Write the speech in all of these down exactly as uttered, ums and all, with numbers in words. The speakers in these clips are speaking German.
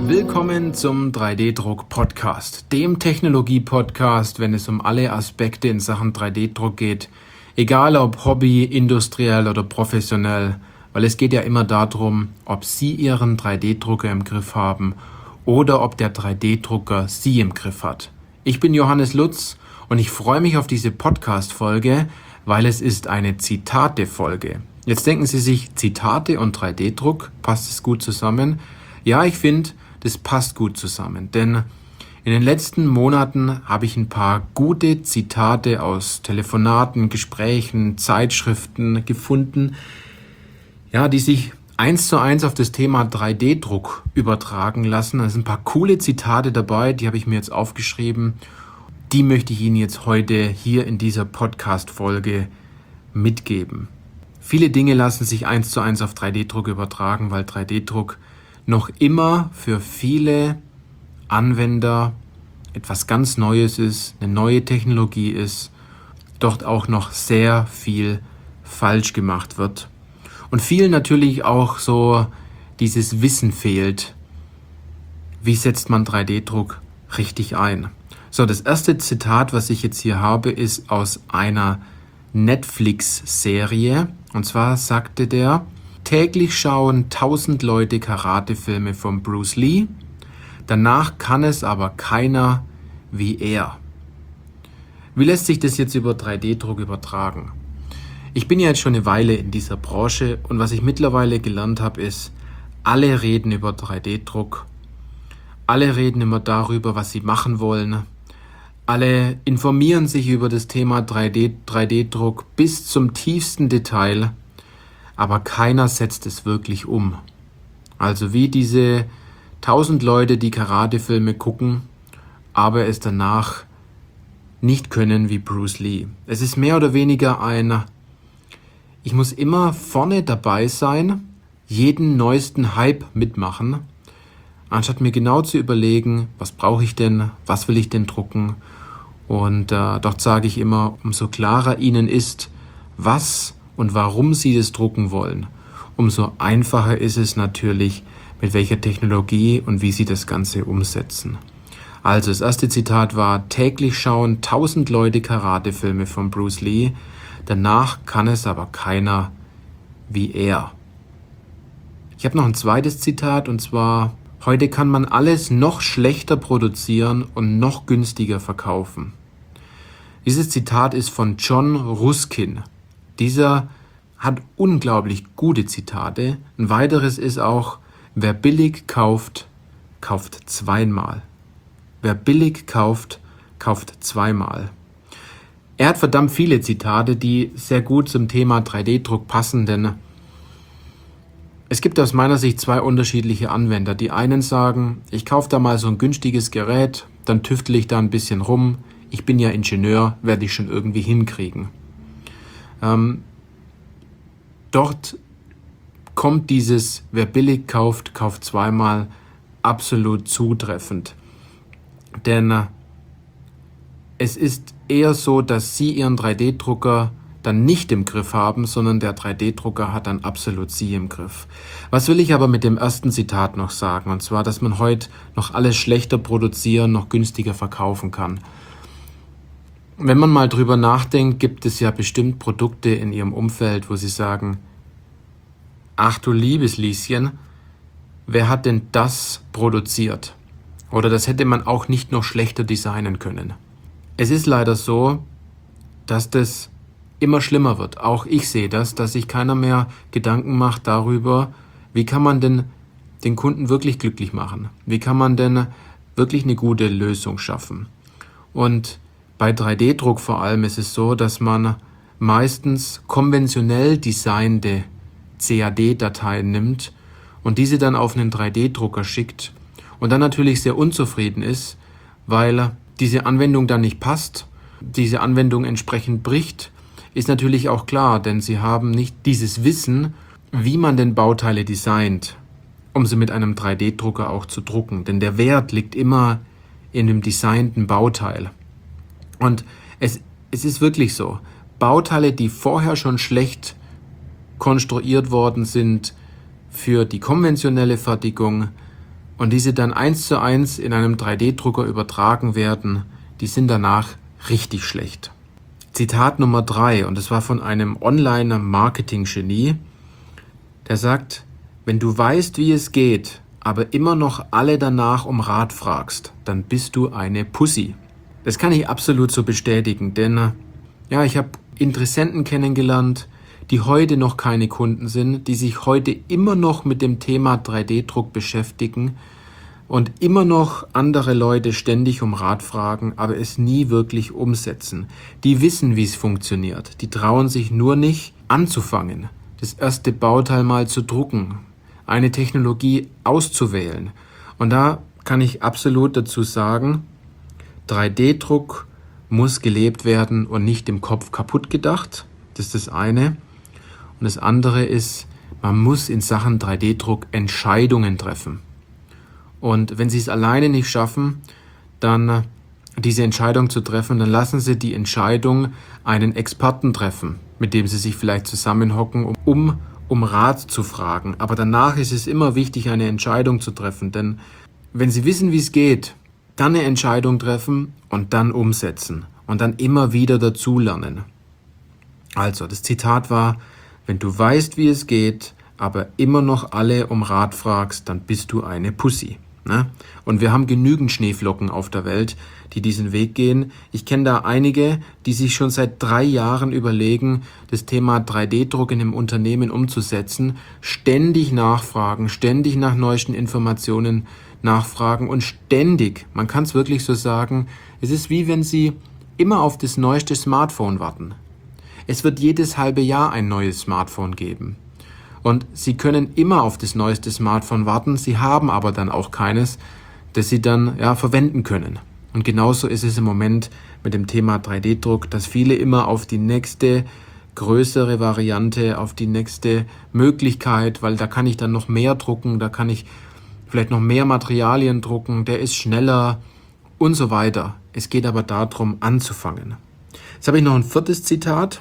Willkommen zum drei D-Druck-Podcast, dem Technologie-Podcast, wenn es um alle Aspekte in Sachen drei D-Druck geht, egal ob Hobby, industriell oder professionell, weil es geht ja immer darum, ob Sie Ihren drei D-Drucker im Griff haben oder ob der drei D-Drucker Sie im Griff hat. Ich bin Johannes Lutz und ich freue mich auf diese Podcast-Folge, weil es ist eine Zitate-Folge. Jetzt denken Sie sich, Zitate und drei D-Druck, passt es gut zusammen? Ja, ich finde, das passt gut zusammen, denn in den letzten Monaten habe ich ein paar gute Zitate aus Telefonaten, Gesprächen, Zeitschriften gefunden, ja, die sich eins zu eins auf das Thema drei D-Druck übertragen lassen. Da sind ein paar coole Zitate dabei, die habe ich mir jetzt aufgeschrieben. Die möchte ich Ihnen jetzt heute hier in dieser Podcast-Folge mitgeben. Viele Dinge lassen sich eins zu eins auf drei D-Druck übertragen, weil drei D-Druck noch immer für viele Anwender etwas ganz Neues ist, eine neue Technologie ist, dort auch noch sehr viel falsch gemacht wird. Und vielen natürlich auch so dieses Wissen fehlt, wie setzt man drei D-Druck richtig ein. So, das erste Zitat, was ich jetzt hier habe, ist aus einer Netflix-Serie. Und zwar sagte der: Täglich schauen tausend Leute Karatefilme von Bruce Lee, danach kann es aber keiner wie er. Wie lässt sich das jetzt über drei D-Druck übertragen? Ich bin ja jetzt schon eine Weile in dieser Branche und was ich mittlerweile gelernt habe ist, alle reden über drei D-Druck, alle reden immer darüber, was sie machen wollen, alle informieren sich über das Thema drei D, drei D-Druck bis zum tiefsten Detail, aber keiner setzt es wirklich um. Also wie diese tausend Leute, die Karatefilme gucken, aber es danach nicht können wie Bruce Lee. Es ist mehr oder weniger ein, ich muss immer vorne dabei sein, jeden neuesten Hype mitmachen, anstatt mir genau zu überlegen, was brauche ich denn, was will ich denn drucken. Und äh, dort sage ich immer, umso klarer Ihnen ist, was und warum Sie das drucken wollen, umso einfacher ist es natürlich, mit welcher Technologie und wie Sie das Ganze umsetzen. Also das erste Zitat war: Täglich schauen tausend Leute Karatefilme von Bruce Lee, danach kann es aber keiner wie er. Ich habe noch ein zweites Zitat und zwar: Heute kann man alles noch schlechter produzieren und noch günstiger verkaufen. Dieses Zitat ist von John Ruskin. Dieser hat unglaublich gute Zitate. Ein weiteres ist auch: Wer billig kauft, kauft zweimal. Wer billig kauft, kauft zweimal. Er hat verdammt viele Zitate, die sehr gut zum Thema drei D-Druck passen, denn es gibt aus meiner Sicht zwei unterschiedliche Anwender. Die einen sagen, ich kaufe da mal so ein günstiges Gerät, dann tüftle ich da ein bisschen rum. Ich bin ja Ingenieur, werde ich schon irgendwie hinkriegen. Ähm, dort kommt dieses, wer billig kauft, kauft zweimal, absolut zutreffend. Denn äh, es ist eher so, dass Sie Ihren drei D-Drucker dann nicht im Griff haben, sondern der drei D-Drucker hat dann absolut Sie im Griff. Was will ich aber mit dem ersten Zitat noch sagen? Und zwar, dass man heute noch alles schlechter produzieren, noch günstiger verkaufen kann. Wenn man mal drüber nachdenkt, gibt es ja bestimmt Produkte in Ihrem Umfeld, wo Sie sagen, ach du liebes Lieschen, wer hat denn das produziert? Oder das hätte man auch nicht noch schlechter designen können. Es ist leider so, dass das immer schlimmer wird. Auch ich sehe das, dass sich keiner mehr Gedanken macht darüber, wie kann man denn den Kunden wirklich glücklich machen? Wie kann man denn wirklich eine gute Lösung schaffen? Und bei drei D-Druck vor allem ist es so, dass man meistens konventionell designte C A D-Dateien nimmt und diese dann auf einen drei D-Drucker schickt und dann natürlich sehr unzufrieden ist, weil diese Anwendung dann nicht passt, diese Anwendung entsprechend bricht, ist natürlich auch klar, denn Sie haben nicht dieses Wissen, wie man denn Bauteile designt, um sie mit einem drei D-Drucker auch zu drucken. Denn der Wert liegt immer in dem designten Bauteil. Und es, es ist wirklich so, Bauteile, die vorher schon schlecht konstruiert worden sind für die konventionelle Fertigung, und diese dann eins zu eins in einem drei D Drucker übertragen werden, die sind danach richtig schlecht. Zitat Nummer drei, und das war von einem Online-Marketing-Genie, der sagt, wenn du weißt, wie es geht, aber immer noch alle danach um Rat fragst, dann bist du eine Pussy. Das kann ich absolut so bestätigen, denn ja, ich habe Interessenten kennengelernt, die heute noch keine Kunden sind, die sich heute immer noch mit dem Thema drei D Druck beschäftigen und immer noch andere Leute ständig um Rat fragen, aber es nie wirklich umsetzen. Die wissen, wie es funktioniert. Die trauen sich nur nicht anzufangen, das erste Bauteil mal zu drucken, eine Technologie auszuwählen. Und da kann ich absolut dazu sagen, drei D Druck muss gelebt werden und nicht im Kopf kaputt gedacht. Das ist das eine. Und das andere ist, man muss in Sachen drei D Druck Entscheidungen treffen. Und wenn Sie es alleine nicht schaffen, dann diese Entscheidung zu treffen, dann lassen Sie die Entscheidung einen Experten treffen, mit dem Sie sich vielleicht zusammenhocken, um, um, um Rat zu fragen. Aber danach ist es immer wichtig, eine Entscheidung zu treffen. Denn wenn Sie wissen, wie es geht, dann eine Entscheidung treffen und dann umsetzen und dann immer wieder dazulernen. Also, das Zitat war, wenn du weißt, wie es geht, aber immer noch alle um Rat fragst, dann bist du eine Pussy. Ne? Und wir haben genügend Schneeflocken auf der Welt, die diesen Weg gehen. Ich kenne da einige, die sich schon seit drei Jahren überlegen, das Thema drei D Druck in einem Unternehmen umzusetzen, ständig nachfragen, ständig nach neuesten Informationen nachfragen und ständig, man kann es wirklich so sagen, es ist wie wenn Sie immer auf das neueste Smartphone warten. Es wird jedes halbe Jahr ein neues Smartphone geben. Und Sie können immer auf das neueste Smartphone warten, Sie haben aber dann auch keines, das Sie dann ja verwenden können. Und genauso ist es im Moment mit dem Thema drei D Druck, dass viele immer auf die nächste größere Variante, auf die nächste Möglichkeit, weil da kann ich dann noch mehr drucken, da kann ich vielleicht noch mehr Materialien drucken, der ist schneller und so weiter. Es geht aber darum, anzufangen. Jetzt habe ich noch ein viertes Zitat,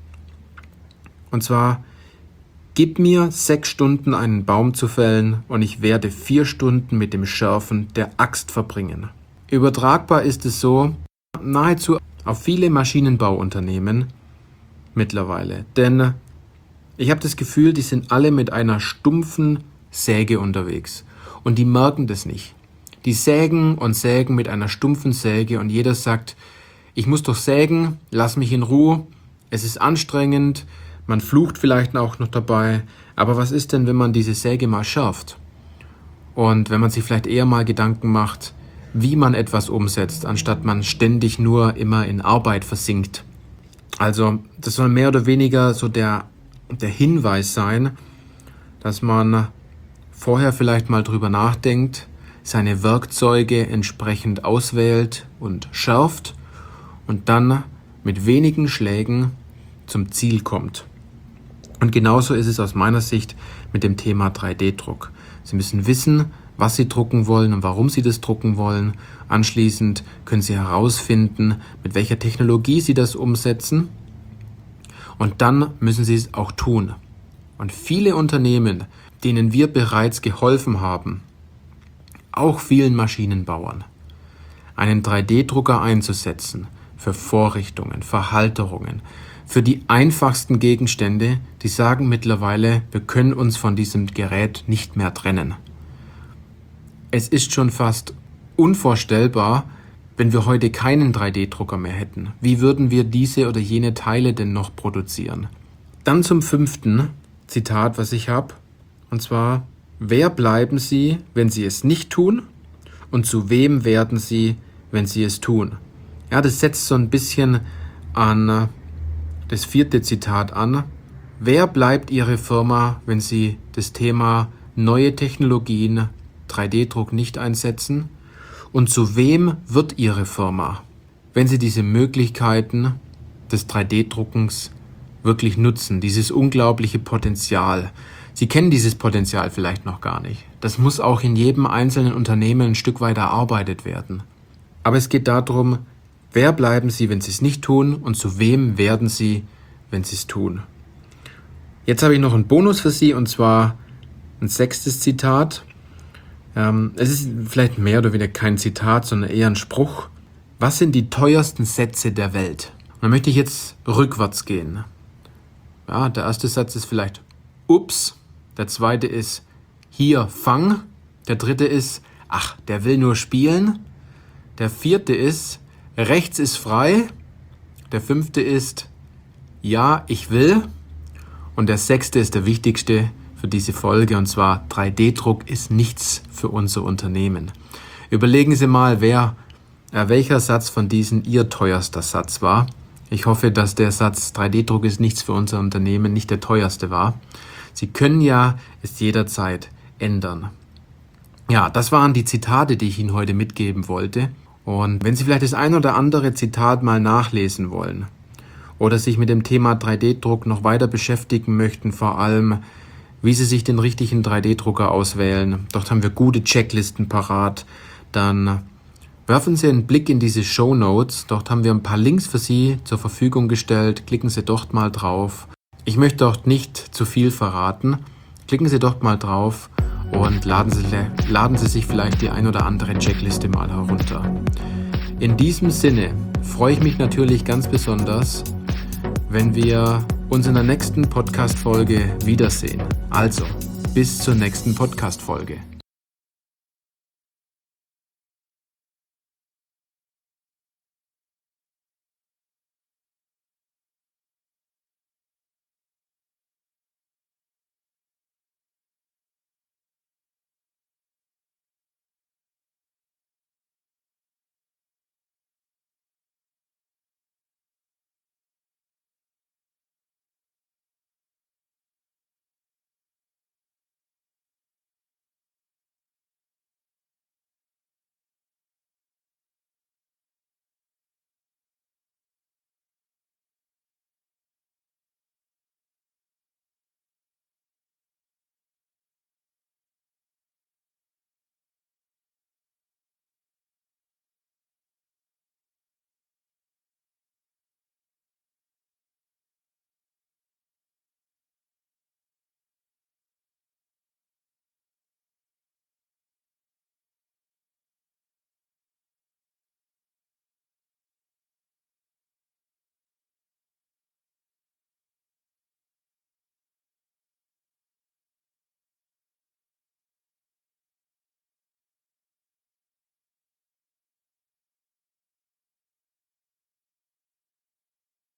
und zwar: Gib mir sechs Stunden einen Baum zu fällen und ich werde vier Stunden mit dem Schärfen der Axt verbringen. Übertragbar ist es so nahezu auf viele Maschinenbauunternehmen mittlerweile. Denn ich habe das Gefühl, die sind alle mit einer stumpfen Säge unterwegs und die merken das nicht. Die sägen und sägen mit einer stumpfen Säge und jeder sagt, ich muss doch sägen, lass mich in Ruhe, es ist anstrengend, man flucht vielleicht auch noch dabei, aber was ist denn, wenn man diese Säge mal schärft? Und wenn man sich vielleicht eher mal Gedanken macht, wie man etwas umsetzt, anstatt man ständig nur immer in Arbeit versinkt. Also das soll mehr oder weniger so der, der Hinweis sein, dass man vorher vielleicht mal drüber nachdenkt, seine Werkzeuge entsprechend auswählt und schärft und dann mit wenigen Schlägen zum Ziel kommt. Und genauso ist es aus meiner Sicht mit dem Thema drei D Druck. Sie müssen wissen, was Sie drucken wollen und warum Sie das drucken wollen. Anschließend können Sie herausfinden, mit welcher Technologie Sie das umsetzen. Und dann müssen Sie es auch tun. Und viele Unternehmen, denen wir bereits geholfen haben, auch vielen Maschinenbauern, einen drei D Drucker einzusetzen für Vorrichtungen, für Halterungen, für die einfachsten Gegenstände, die sagen mittlerweile, wir können uns von diesem Gerät nicht mehr trennen. Es ist schon fast unvorstellbar, wenn wir heute keinen drei D Drucker mehr hätten. Wie würden wir diese oder jene Teile denn noch produzieren? Dann zum fünften Zitat, was ich habe, und zwar: Wer bleiben Sie, wenn Sie es nicht tun? Und zu wem werden Sie, wenn Sie es tun? Ja, das setzt so ein bisschen an das vierte Zitat an. Wer bleibt Ihre Firma, wenn Sie das Thema neue Technologien, drei D Druck nicht einsetzen? Und zu wem wird Ihre Firma, wenn Sie diese Möglichkeiten des drei D Druckens wirklich nutzen, dieses unglaubliche Potenzial? Sie kennen dieses Potenzial vielleicht noch gar nicht. Das muss auch in jedem einzelnen Unternehmen ein Stück weit erarbeitet werden. Aber es geht darum, wer bleiben Sie, wenn Sie es nicht tun, und zu wem werden Sie, wenn Sie es tun? Jetzt habe ich noch einen Bonus für Sie, und zwar ein sechstes Zitat. Ähm, es ist vielleicht mehr oder weniger kein Zitat, sondern eher ein Spruch. Was sind die teuersten Sätze der Welt? Und dann möchte ich jetzt rückwärts gehen. Ja, der erste Satz ist vielleicht Ups. Der zweite ist Hier, fang. Der dritte ist Ach, der will nur spielen. Der vierte ist Rechts ist frei. Der fünfte ist Ja, ich will. Und der sechste ist der wichtigste für diese Folge, und zwar drei D Druck ist nichts für unser Unternehmen. Überlegen Sie mal, wer, äh, welcher Satz von diesen Ihr teuerster Satz war. Ich hoffe, dass der Satz drei D Druck ist nichts für unser Unternehmen nicht der teuerste war. Sie können ja es jederzeit ändern. Ja, das waren die Zitate, die ich Ihnen heute mitgeben wollte. Und wenn Sie vielleicht das ein oder andere Zitat mal nachlesen wollen oder sich mit dem Thema drei D Druck noch weiter beschäftigen möchten, vor allem wie Sie sich den richtigen drei D Drucker auswählen, dort haben wir gute Checklisten parat, dann werfen Sie einen Blick in diese Shownotes, dort haben wir ein paar Links für Sie zur Verfügung gestellt, klicken Sie dort mal drauf. Ich möchte dort nicht zu viel verraten, klicken Sie dort mal drauf und laden Sie, laden Sie sich vielleicht die ein oder andere Checkliste mal herunter. In diesem Sinne freue ich mich natürlich ganz besonders, wenn wir uns in der nächsten Podcast-Folge wiedersehen. Also, bis zur nächsten Podcast-Folge.